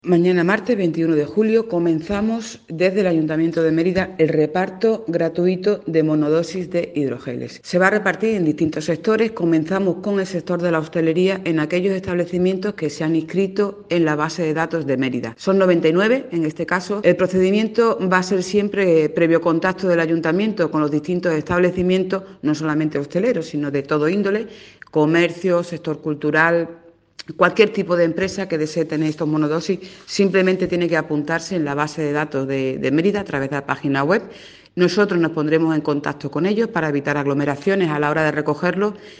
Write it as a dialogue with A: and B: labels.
A: Mañana martes 21 de julio comenzamos desde el Ayuntamiento de Mérida el reparto gratuito de monodosis de hidrogeles. Se va a repartir en distintos sectores. Comenzamos con el sector de la hostelería en aquellos establecimientos que se han inscrito en la base de datos de Mérida. Son 99 en este caso. El procedimiento va a ser siempre previo contacto del Ayuntamiento con los distintos establecimientos, no solamente hosteleros, sino de todo índole, comercio, sector cultural. Cualquier tipo de empresa que desee tener estos monodosis simplemente tiene que apuntarse en la base de datos de Mérida a través de la página web. Nosotros nos pondremos en contacto con ellos para evitar aglomeraciones a la hora de recogerlos